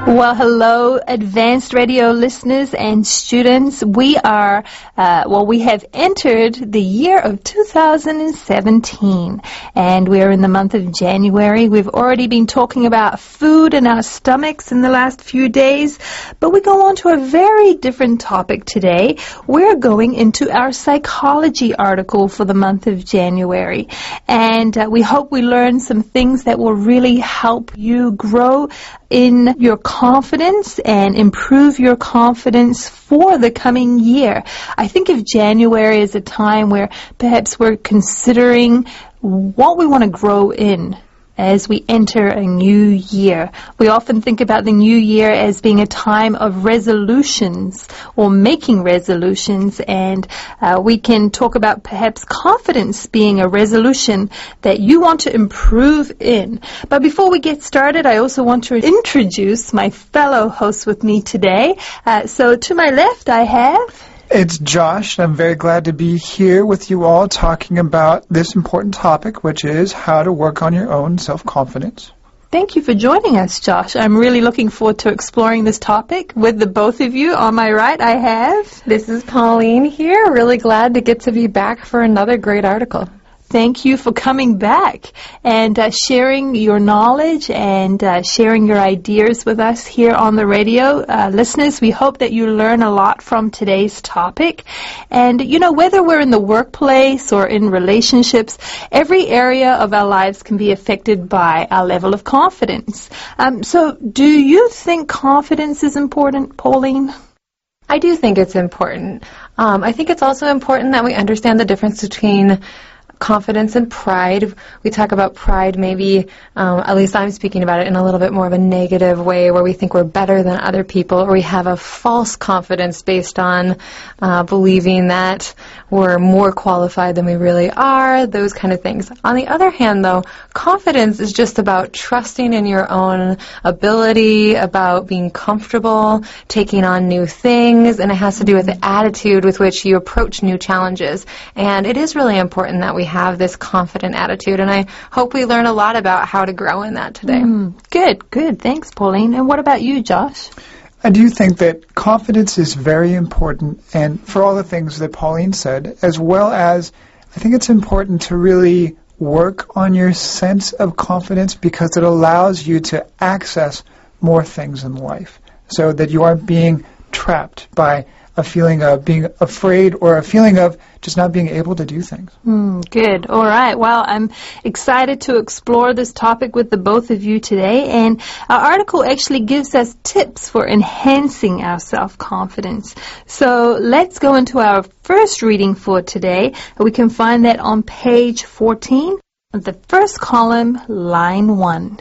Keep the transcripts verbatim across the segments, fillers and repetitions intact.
Well, hello, advanced radio listeners and students. We are, uh, well, we have entered the year of two thousand seventeen, and we're in the month of January. We've already been talking about food in our stomachs in the last few days, but we go on to a very different topic today. We're going into our psychology article for the month of January, and uh, we hope we learn some things that will really help you grow in your confidence and improve your confidence for the coming year. I think of January as a time where perhaps we're considering what we want to grow in as we enter a new year. We often think about the new year as being a time of resolutions or making resolutions, and uh, we can talk about perhaps confidence being a resolution that you want to improve in. But before we get started, I also want to introduce my fellow hosts with me today. Uh, so to my left, I have... It's Josh. I'm very glad to be here with you all talking about this important topic, which is how to work on your own self-confidence. Thank you for joining us, Josh. I'm really looking forward to exploring this topic with the both of you. On my right, I have... This is Pauline here. Really glad to get to be back for another great article. Thank you for coming back and uh, sharing your knowledge and uh, sharing your ideas with us here on the radio. Uh, listeners, we hope that you learn a lot from today's topic. And, you know, whether we're in the workplace or in relationships, every area of our lives can be affected by our level of confidence. Um, so do you think confidence is important, Pauline? I do think it's important. Um, I think it's also important that we understand the difference between confidence and pride. We talk about pride maybe, um, at least I'm speaking about it in a little bit more of a negative way, where we think we're better than other people, or we have a false confidence based on uh, believing that we're more qualified than we really are, those kind of things. On the other hand, though, confidence is just about trusting in your own ability, about being comfortable, taking on new things, and it has to do with the attitude with which you approach new challenges. And it is really important that we have this confident attitude, and I hope we learn a lot about how to grow in that today. Mm, good, good. Thanks, Pauline. And what about you, Josh? I do think that confidence is very important, and for all the things that Pauline said, as well as I think it's important to really work on your sense of confidence, because it allows you to access more things in life so that you aren't being trapped by a feeling of being afraid or a feeling of just not being able to do things. Mm, good. All right. Well, I'm excited to explore this topic with the both of you today. And our article actually gives us tips for enhancing our self-confidence. So let's go into our first reading for today. We can find that on page fourteen, the first column, line one.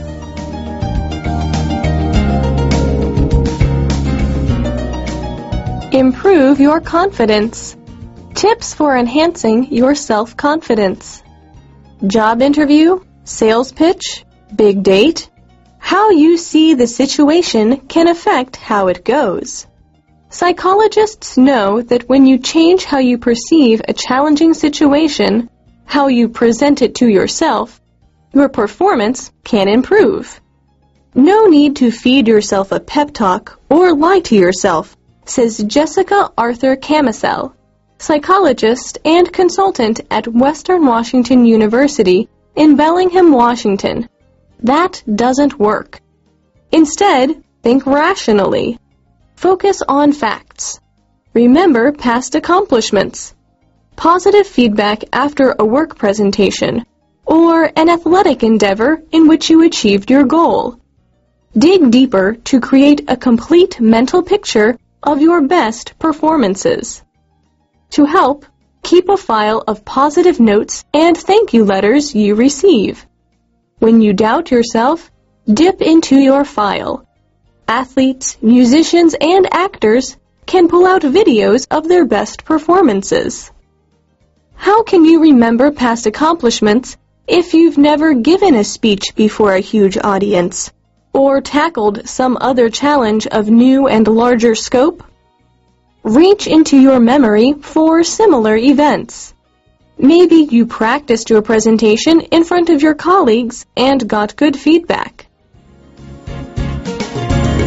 Improve your confidence. Tips for enhancing your self-confidence. Job interview, sales pitch, big date. How you see the situation can affect how it goes. Psychologists know that when you change how you perceive a challenging situation, how you present it to yourself, your performance can improve. No need to feed yourself a pep talk or lie to yourself, says Jessica Arthur Camisell, psychologist and consultant at Western Washington University in Bellingham, Washington. That doesn't work. Instead, think rationally. Focus on facts. Remember past accomplishments. Positive feedback after a work presentation, or an athletic endeavor in which you achieved your goal. Dig deeper to create a complete mental picture of your best performances. To help, keep a file of positive notes and thank you letters you receive. When you doubt yourself, dip into your file. Athletes, musicians, and actors can pull out videos of their best performances. How can you remember past accomplishments if you've never given a speech before a huge audience, or tackled some other challenge of new and larger scope? Reach into your memory for similar events. Maybe you practiced your presentation in front of your colleagues and got good feedback.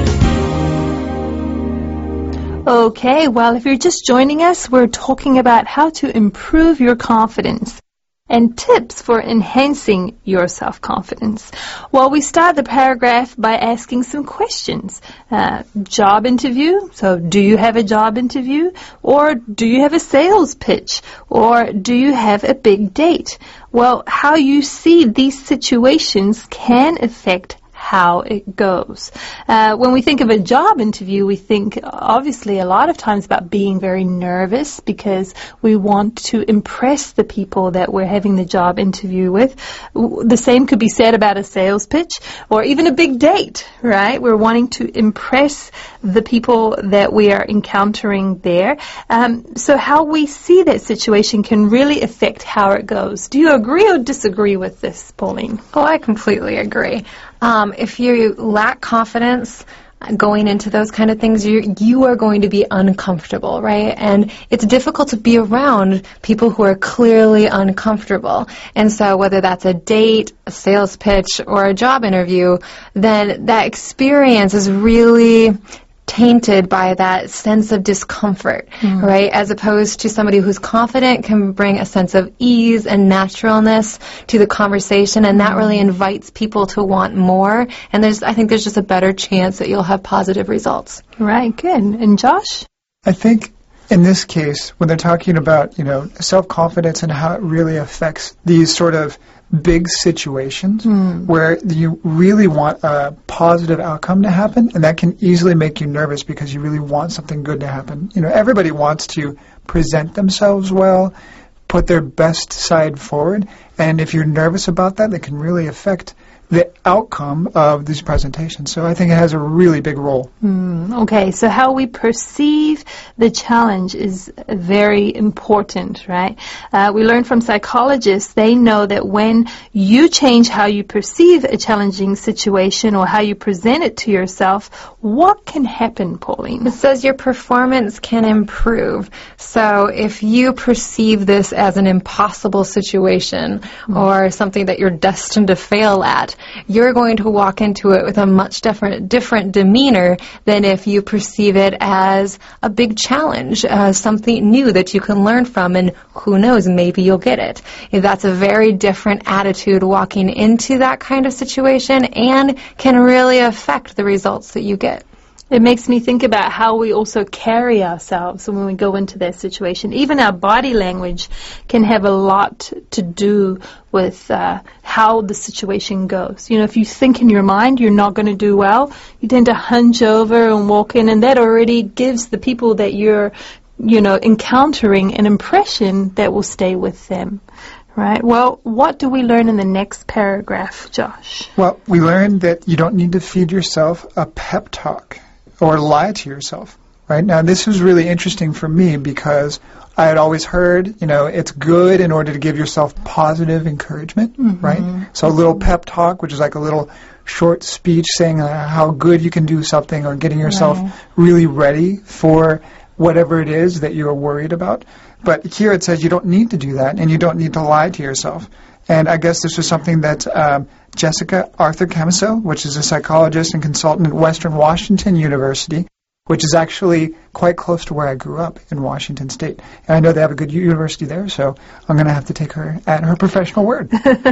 Okay, well, if you're just joining us, we're talking about how to improve your confidence and tips for enhancing your self-confidence. Well, we start the paragraph by asking some questions. Uh, job interview, so do you have a job interview? Or do you have a sales pitch? Or do you have a big date? Well, how you see these situations can affect how it goes. Uh, when we think of a job interview, we think obviously a lot of times about being very nervous because we want to impress the people that we're having the job interview with. The same could be said about a sales pitch or even a big date, right? We're wanting to impress the people that we are encountering there. Um, so how we see that situation can really affect how it goes. Do you agree or disagree with this, Pauline? Oh, I completely agree. Um, if you lack confidence going into those kind of things, you you are going to be uncomfortable, right? And it's difficult to be around people who are clearly uncomfortable. And so whether that's a date, a sales pitch, or a job interview, then that experience is really tainted by that sense of discomfort, mm. right? As opposed to somebody who's confident can bring a sense of ease and naturalness to the conversation, and that really invites people to want more. And there's, I think there's just a better chance that you'll have positive results. Right, good. And Josh? I think in this case, when they're talking about, you know, self-confidence and how it really affects these sort of big situations mm. where you really want a positive outcome to happen, and that can easily make you nervous because you really want something good to happen. You know, everybody wants to present themselves well, put their best side forward, and if you're nervous about that, that can really affect the outcome of these presentations. So I think it has a really big role. Mm, okay, so how we perceive the challenge is very important, right? Uh, we learn from psychologists, they know that when you change how you perceive a challenging situation or how you present it to yourself, what can happen, Pauline? It says your performance can improve. So if you perceive this as an impossible situation mm. or something that you're destined to fail at, you're going to walk into it with a much different different demeanor than if you perceive it as a big challenge, uh, something new that you can learn from, and who knows, maybe you'll get it. That's a very different attitude walking into that kind of situation and can really affect the results that you get. It makes me think about how we also carry ourselves when we go into that situation. Even our body language can have a lot to do with uh, how the situation goes. You know, if you think in your mind you're not going to do well, you tend to hunch over and walk in, and that already gives the people that you're, you know, encountering an impression that will stay with them. Right. Well, what do we learn in the next paragraph, Josh? Well, we learn that you don't need to feed yourself a pep talk or lie to yourself, right? Now, this was really interesting for me because I had always heard, you know, it's good in order to give yourself positive encouragement, mm-hmm. right? So a little pep talk, which is like a little short speech saying uh, how good you can do something or getting yourself right. really ready for whatever it is that you're worried about. But here it says you don't need to do that, and you don't need to lie to yourself. And I guess this was something that um, Jessica Arthur Camiso, which is a psychologist and consultant at Western Washington University, which is actually quite close to where I grew up in Washington State. And I know they have a good university there, so I'm going to have to take her at her professional word.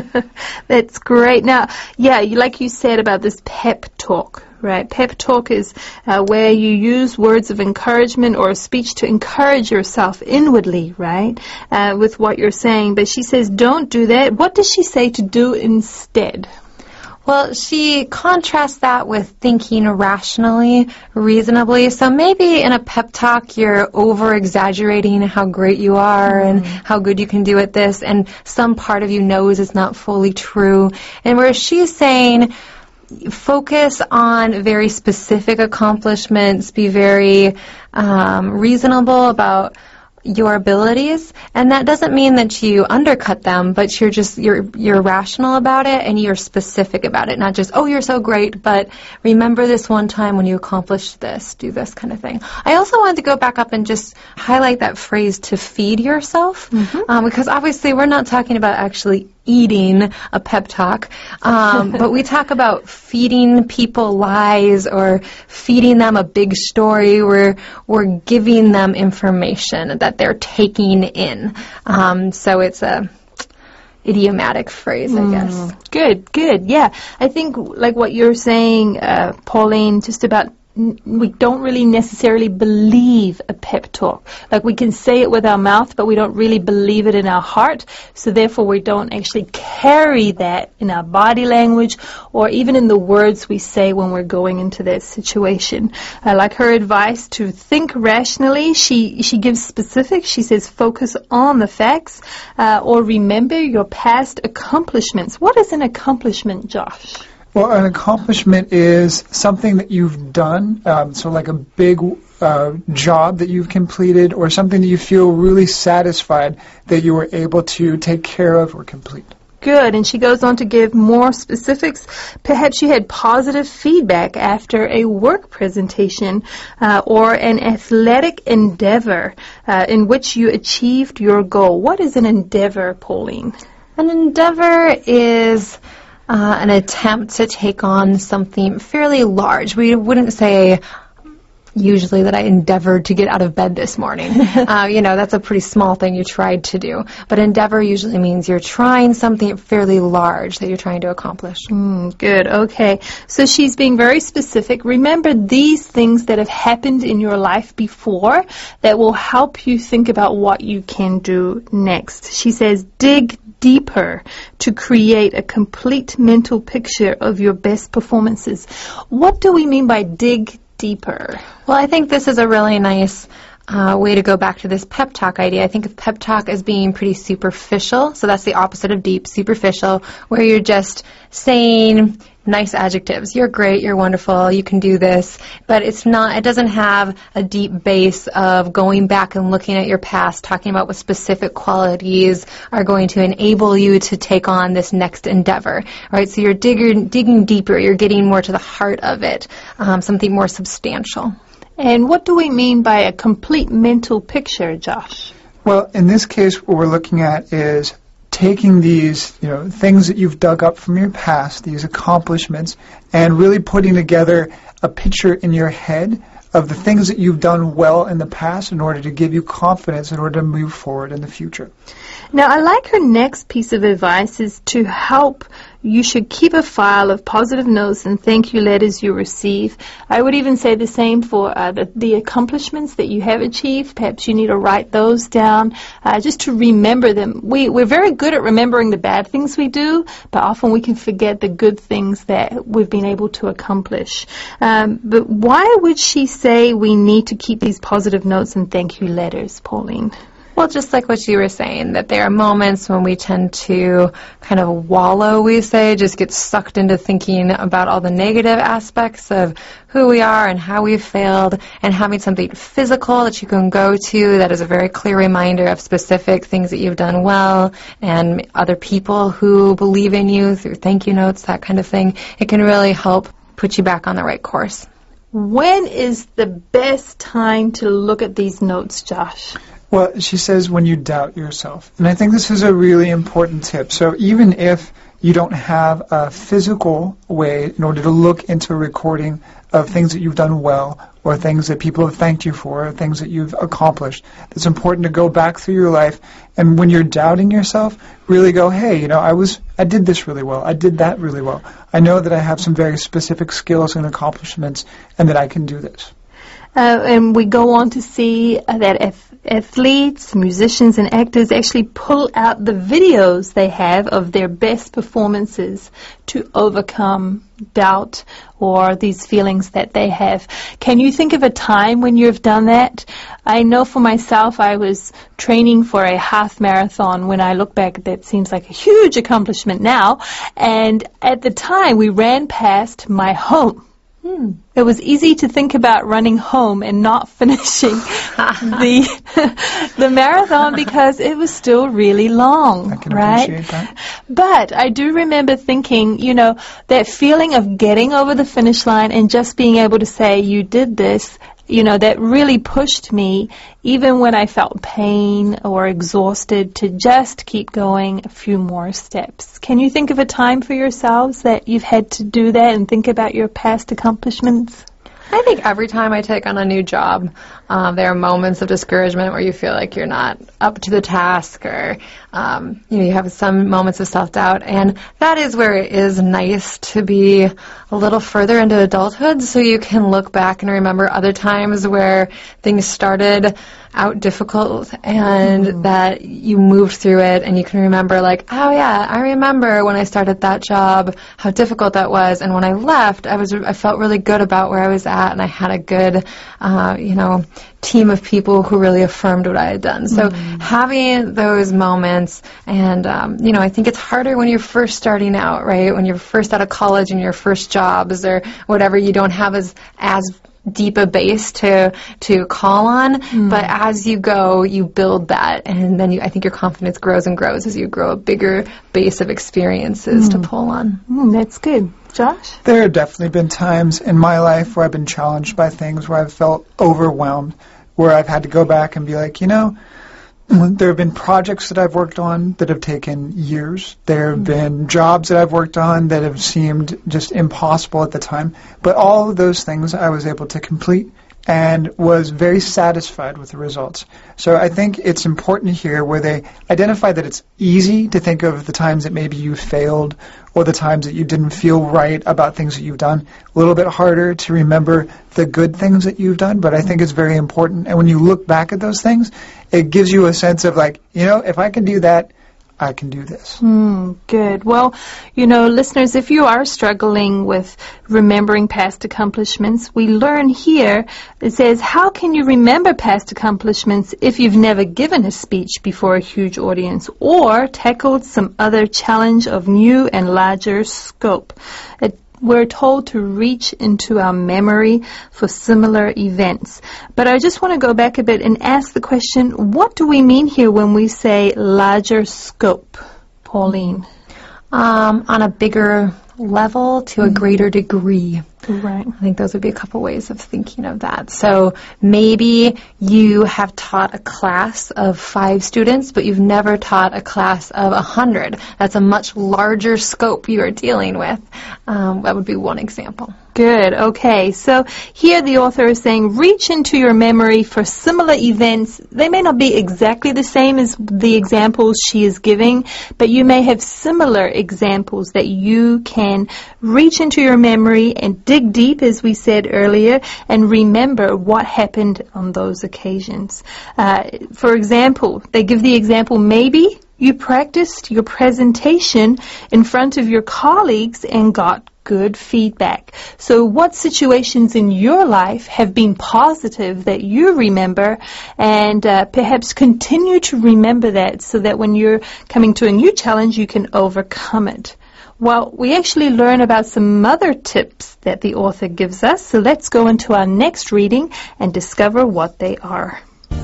That's great. Now, yeah, like you said about this pep talk, right? Pep talk is uh, where you use words of encouragement or a speech to encourage yourself inwardly, right, uh, with what you're saying. But she says don't do that. What does she say to do instead? Well, she contrasts that with thinking rationally, reasonably. So maybe in a pep talk, you're over-exaggerating how great you are mm. and how good you can do at this, and some part of you knows it's not fully true. And where she's saying, focus on very specific accomplishments, be very um, reasonable about your abilities, and that doesn't mean that you undercut them, but you're just you're you're rational about it and you're specific about it, not just, oh, you're so great, but remember this one time when you accomplished this, do this kind of thing. I also wanted to go back up and just highlight that phrase, to feed yourself, mm-hmm. um, because obviously we're not talking about actually eating a pep talk, um, but we talk about feeding people lies or feeding them a big story. We're, we're giving them information that they're taking in. Um, so it's a idiomatic phrase, I guess. Mm, good, good. Yeah. I think like what you're saying, uh, Pauline, just about we don't really necessarily believe a pep talk. Like we can say it with our mouth, but we don't really believe it in our heart. So therefore we don't actually carry that in our body language or even in the words we say when we're going into that situation. I like her advice to think rationally. She she gives specifics. She says focus on the facts uh, or remember your past accomplishments. What is an accomplishment, Josh? Well, an accomplishment is something that you've done, um, so like a big uh, job that you've completed or something that you feel really satisfied that you were able to take care of or complete. Good, and she goes on to give more specifics. Perhaps you had positive feedback after a work presentation uh, or an athletic endeavor uh, in which you achieved your goal. What is an endeavor, Pauline? An endeavor is Uh, an attempt to take on something fairly large. We wouldn't say usually that I endeavored to get out of bed this morning. uh, you know, that's a pretty small thing you tried to do. But endeavor usually means you're trying something fairly large that you're trying to accomplish. Mm, good, okay. So she's being very specific. Remember these things that have happened in your life before that will help you think about what you can do next. She says dig deeper to create a complete mental picture of your best performances. What do we mean by dig deeper? Well, I think this is a really nice uh, way to go back to this pep talk idea. I think of pep talk as being pretty superficial, so that's the opposite of deep, superficial, where you're just saying nice adjectives. You're great, you're wonderful, you can do this, but it's not, it doesn't have a deep base of going back and looking at your past, talking about what specific qualities are going to enable you to take on this next endeavor, right? So you're digging, digging deeper, you're getting more to the heart of it, um, something more substantial. And what do we mean by a complete mental picture, Josh? Well, in this case, what we're looking at is taking these, you know, things that you've dug up from your past, these accomplishments, and really putting together a picture in your head of the things that you've done well in the past in order to give you confidence in order to move forward in the future. Now, I like her next piece of advice is to help. You should keep a file of positive notes and thank you letters you receive. I would even say the same for uh, the, the accomplishments that you have achieved. Perhaps you need to write those down uh, just to remember them. We, we're very good at remembering the bad things we do, but often we can forget the good things that we've been able to accomplish. Um, but why would she say we need to keep these positive notes and thank you letters, Pauline? Well, just like what you were saying, that there are moments when we tend to kind of wallow, we say, just get sucked into thinking about all the negative aspects of who we are and how we've failed, and having something physical that you can go to that is a very clear reminder of specific things that you've done well and other people who believe in you through thank you notes, that kind of thing. It can really help put you back on the right course. When is the best time to look at these notes, Josh? Well, she says when you doubt yourself. And I think this is a really important tip. So even if you don't have a physical way in order to look into a recording of things that you've done well or things that people have thanked you for or things that you've accomplished, it's important to go back through your life and when you're doubting yourself, really go, hey, you know, I was, I did this really well. I did that really well. I know that I have some very specific skills and accomplishments and that I can do this. Uh, and we go on to see uh, that if athletes, musicians, and actors actually pull out the videos they have of their best performances to overcome doubt or these feelings that they have. Can you think of a time when you've done that? I know for myself, I was training for a half marathon. When I look back, that seems like a huge accomplishment now. And at the time, we ran past my home. Hmm. It was easy to think about running home and not finishing the the marathon because it was still really long, I can right? appreciate that. But I do remember thinking, you know, that feeling of getting over the finish line and just being able to say you did this you know, that really pushed me, even when I felt pain or exhausted, to just keep going a few more steps. Can you think of a time for yourselves that you've had to do that and think about your past accomplishments? I think every time I take on a new job, um, there are moments of discouragement where you feel like you're not up to the task, or um, you know, you have some moments of self-doubt, and that is where it is nice to be a little further into adulthood, so you can look back and remember other times where things started out difficult and mm. that you moved through it, and you can remember, like, oh yeah, I remember when I started that job, how difficult that was, and when I left, I was I felt really good about where I was at, and I had a good, uh, you know, team of people who really affirmed what I had done. So mm. having those moments, and um, you know, I think it's harder when you're first starting out, right? When you're first out of college and your first jobs or whatever, you don't have as as deep a base to to call on, mm. but as you go, you build that, and then you, I think your confidence grows and grows as you grow a bigger base of experiences mm. to pull on. Mm, that's good. Josh? There have definitely been times in my life where I've been challenged by things, where I've felt overwhelmed, where I've had to go back and be like, you know, there have been projects that I've worked on that have taken years. There have been jobs that I've worked on that have seemed just impossible at the time. But all of those things I was able to complete and was very satisfied with the results. So I think it's important here where they identify that it's easy to think of the times that maybe you failed or the times that you didn't feel right about things that you've done. A little bit harder to remember the good things that you've done, but I think it's very important. And when you look back at those things, it gives you a sense of like, you know, if I can do that, I can do this. Mm, good. Well, you know, listeners, if you are struggling with remembering past accomplishments, we learn here, it says, how can you remember past accomplishments if you've never given a speech before a huge audience or tackled some other challenge of new and larger scope? It We're told to reach into our memory for similar events. But I just want to go back a bit and ask the question, what do we mean here when we say larger scope? Pauline? Um, on a bigger level, to a mm-hmm. greater degree. Right. I think those would be a couple ways of thinking of that. So maybe you have taught a class of five students, but you've never taught a class of a hundred. That's a much larger scope you are dealing with. Um, that would be one example. Good. Okay. So here the author is saying, reach into your memory for similar events. They may not be exactly the same as the examples she is giving, but you may have similar examples that you can reach into your memory and dig deep, as we said earlier, and remember what happened on those occasions. Uh, for example, they give the example, maybe you practiced your presentation in front of your colleagues and got good feedback. So what situations in your life have been positive that you remember, and uh, perhaps continue to remember that so that when you're coming to a new challenge, you can overcome it? Well, we actually learn about some other tips that the author gives us, so let's go into our next reading and discover what they are.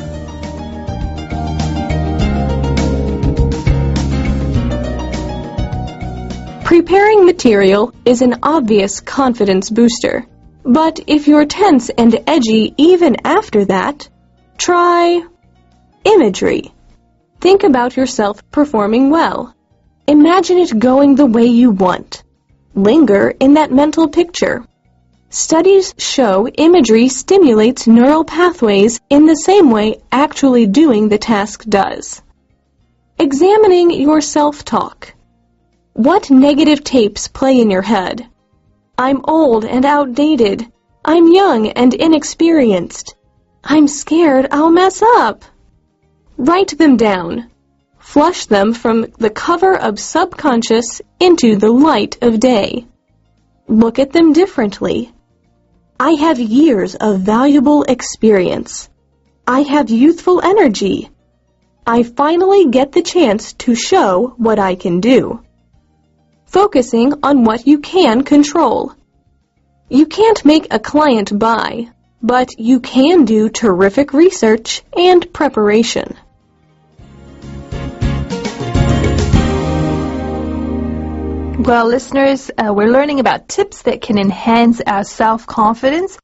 Preparing material is an obvious confidence booster. But if you're tense and edgy even after that, try imagery. Think about yourself performing well. Imagine it going the way you want. Linger in that mental picture. Studies show imagery stimulates neural pathways in the same way actually doing the task does. Examining your self-talk. What negative tapes play in your head? I'm old and outdated. I'm young and inexperienced. I'm scared I'll mess up. Write them down. Flush them from the cover of subconscious into the light of day. Look at them differently. I have years of valuable experience. I have youthful energy. I finally get the chance to show what I can do. Focusing on what you can control. You can't make a client buy, but you can do terrific research and preparation. Well, listeners, uh, we're learning about tips that can enhance our self-confidence.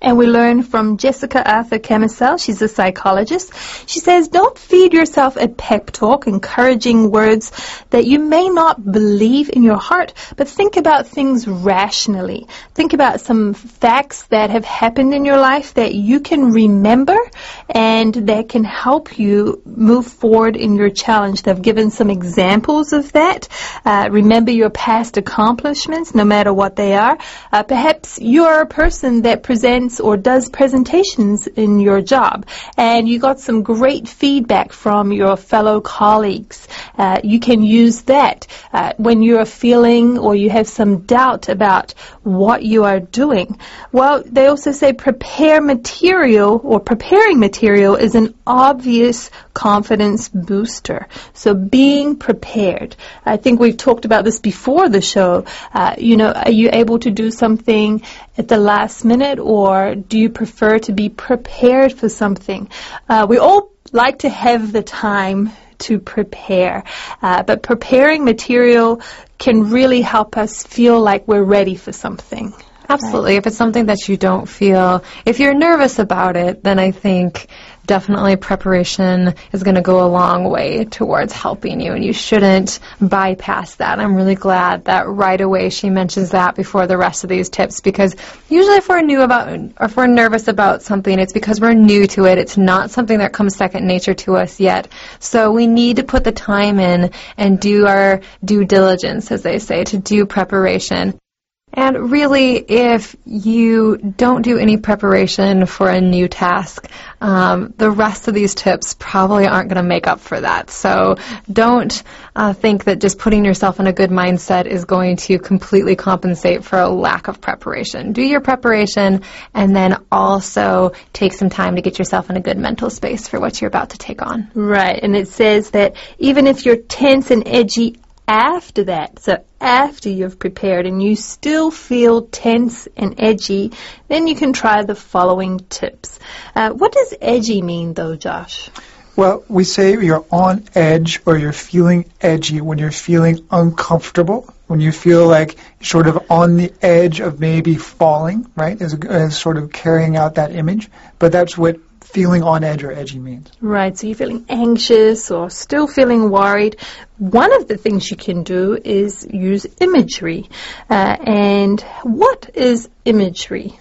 And we learn from Jessica Arthur Camisell. She's a psychologist. She says, don't feed yourself a pep talk, encouraging words that you may not believe in your heart, but think about things rationally. Think about some facts that have happened in your life that you can remember and that can help you move forward in your challenge. They've given some examples of that. Uh, remember your past accomplishments, no matter what they are. Uh, perhaps you're a person that presents or does presentations in your job, and you got some great feedback from your fellow colleagues. Uh, you can use that uh, when you're feeling or you have some doubt about what you are doing. Well, they also say prepare material, or preparing material is an obvious confidence booster. So being prepared. I think we've talked about this before the show. Uh, you know, are you able to do something at the last minute, or do you prefer to be prepared for something? Uh, we all like to have the time to prepare, uh, but preparing material can really help us feel like we're ready for something. Absolutely. Right? If it's something that you don't feel, if you're nervous about it, then I think definitely preparation is going to go a long way towards helping you, and you shouldn't bypass that. I'm really glad that right away she mentions that before the rest of these tips, because usually if we're new about, or if we're nervous about something, it's because we're new to it. It's not something that comes second nature to us yet. So we need to put the time in and do our due diligence, as they say, to do preparation. And really, if you don't do any preparation for a new task, um, the rest of these tips probably aren't going to make up for that. So don't uh, think that just putting yourself in a good mindset is going to completely compensate for a lack of preparation. Do your preparation, and then also take some time to get yourself in a good mental space for what you're about to take on. Right, and it says that even if you're tense and edgy after that, so after you've prepared and you still feel tense and edgy, then you can try the following tips. Uh, what does edgy mean, though, Josh? Well, we say you're on edge, or you're feeling edgy when you're feeling uncomfortable, when you feel like you're sort of on the edge of maybe falling, right, as, as sort of carrying out that image. But that's what feeling on edge or edgy means. Right, so you're feeling anxious or still feeling worried. One of the things you can do is use imagery. Uh, and what is imagery?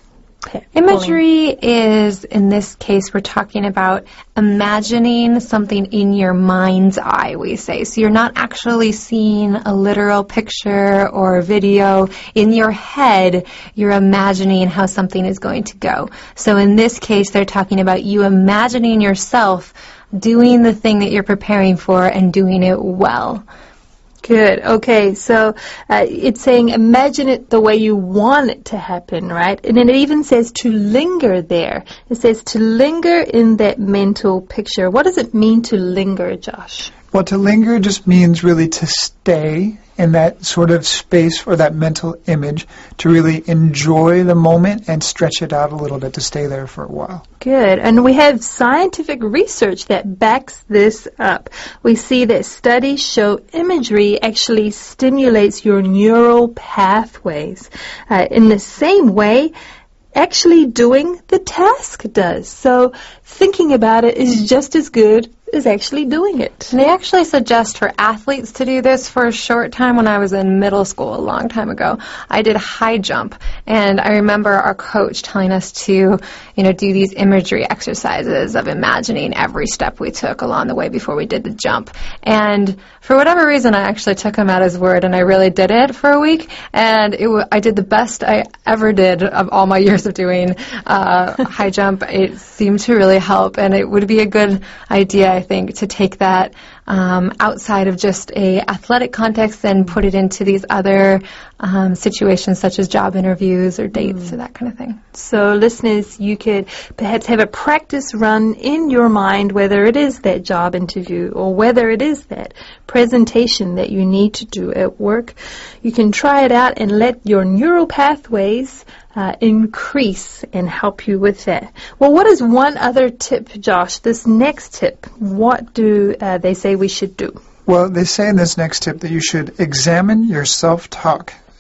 Imagery is, in this case, we're talking about imagining something in your mind's eye, we say. So you're not actually seeing a literal picture or a video. In your head, you're imagining how something is going to go. So in this case, they're talking about you imagining yourself doing the thing that you're preparing for and doing it well. Good. Okay, so uh, it's saying imagine it the way you want it to happen, right? And then it even says to linger there. It says to linger in that mental picture. What does it mean to linger, Josh? Well, to linger just means really to stay in that sort of space or that mental image, to really enjoy the moment and stretch it out a little bit, to stay there for a while. Good. And we have scientific research that backs this up. We see that studies show imagery actually stimulates your neural pathways. Uh, in the same way, actually doing the task does. So thinking about it is just as good as actually doing it. And they actually suggest for athletes to do this. For a short time when I was in middle school, a long time ago, I did high jump, and I remember our coach telling us to, you know, do these imagery exercises of imagining every step we took along the way before we did the jump. And for whatever reason, I actually took him at his word, and I really did it for a week, and it w- I did the best I ever did of all my years of doing uh, high jump. It seemed to really help, and it would be a good idea, I think, to take that um, outside of just a athletic context and put it into these other um, situations such as job interviews or dates mm. or that kind of thing. So listeners, you could perhaps have a practice run in your mind, whether it is that job interview or whether it is that presentation that you need to do at work. You can try it out and let your neural pathways Uh, increase and help you with that. Well, what is one other tip, Josh? This next tip, what do uh, they say we should do? Well, they say in this next tip that you should examine your self-talk.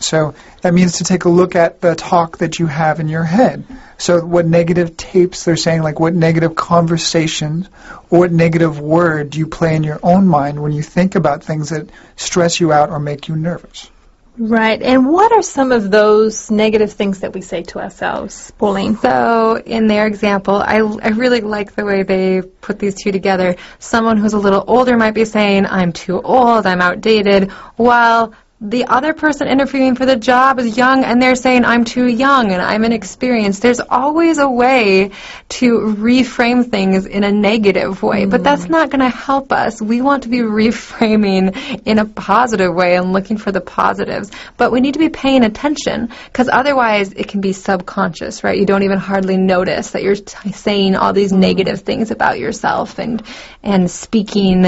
So that means to take a look at the talk that you have in your head. So what negative tapes they're saying, like what negative conversations or what negative word do you play in your own mind when you think about things that stress you out or make you nervous. Right. And what are some of those negative things that we say to ourselves, Pauline? So in their example, I, I really like the way they put these two together. Someone who's a little older might be saying, I'm too old, I'm outdated, while the other person interviewing for the job is young and they're saying, I'm too young and I'm inexperienced. There's always a way to reframe things in a negative way, mm. but that's not going to help us. We want to be reframing in a positive way and looking for the positives, but we need to be paying attention because otherwise it can be subconscious, right? You don't even hardly notice that you're t- saying all these mm. negative things about yourself and, and speaking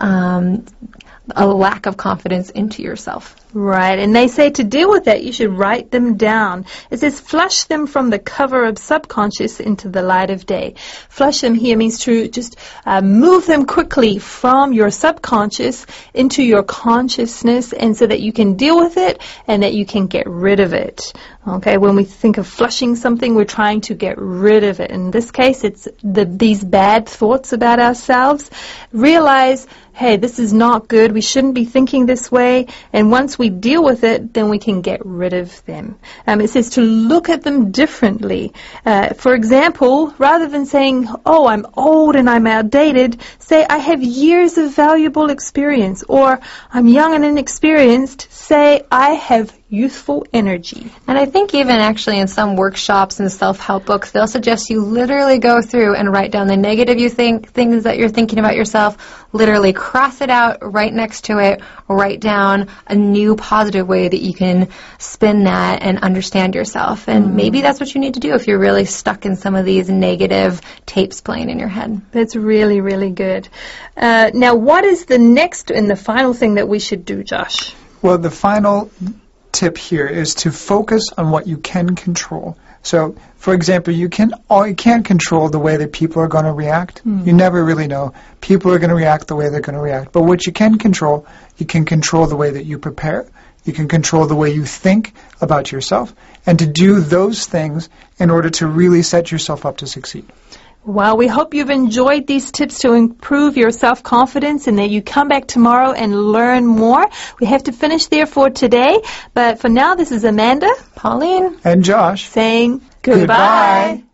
um, a lack of confidence into yourself. Right, and they say to deal with that, you should write them down. It says flush them from the cover of subconscious into the light of day. Flush them here means to just uh, move them quickly from your subconscious into your consciousness, and so that you can deal with it and that you can get rid of it. Okay, when we think of flushing something, we're trying to get rid of it. In this case, it's the, these bad thoughts about ourselves. Realize, hey, this is not good. We shouldn't be thinking this way. And once we deal with it, then we can get rid of them. Um, it says to look at them differently. Uh, for example, rather than saying, oh, I'm old and I'm outdated, say, I have years of valuable experience. Or, I'm young and inexperienced. Say, I have youthful energy. And I think even actually in some workshops and self-help books, they'll suggest you literally go through and write down the negative you think, things that you're thinking about yourself, literally cross it out right next to it, write down a new positive way that you can spin that and understand yourself. And mm. maybe that's what you need to do if you're really stuck in some of these negative tapes playing in your head. That's really, really good. Uh, now, what is the next and the final thing that we should do, Josh? Well, the final tip here is to focus on what you can control. So, for example, you can oh, you can't control the way that people are going to react. Mm. You never really know. People are going to react the way they're going to react. But what you can control, you can control the way that you prepare. You can control the way you think about yourself, and to do those things in order to really set yourself up to succeed. Well, we hope you've enjoyed these tips to improve your self-confidence and that you come back tomorrow and learn more. We have to finish there for today, but for now, this is Amanda, Pauline, and Josh saying goodbye. goodbye.